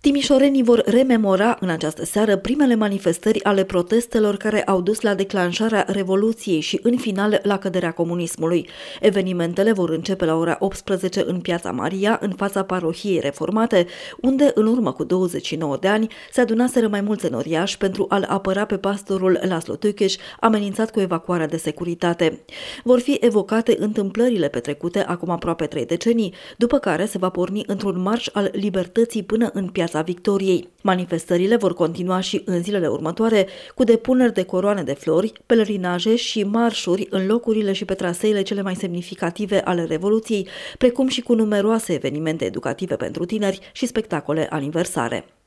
Timișorenii vor rememora în această seară primele manifestări ale protestelor care au dus la declanșarea Revoluției și, în final, la căderea comunismului. Evenimentele vor începe la ora 18 în Piața Maria, în fața parohiei reformate, unde, în urmă cu 29 de ani, se adunaseră mai mulți înoriași pentru a-l apăra pe pastorul Laszlo Tőkés, amenințat cu evacuarea de securitate. Vor fi evocate întâmplările petrecute acum aproape 3 decenii, după care se va porni într-un marș al libertății până în Piața Victoriei. Manifestările vor continua și în zilele următoare, cu depuneri de coroane de flori, pelerinaje și marșuri în locurile și pe traseele cele mai semnificative ale Revoluției, precum și cu numeroase evenimente educative pentru tineri și spectacole aniversare.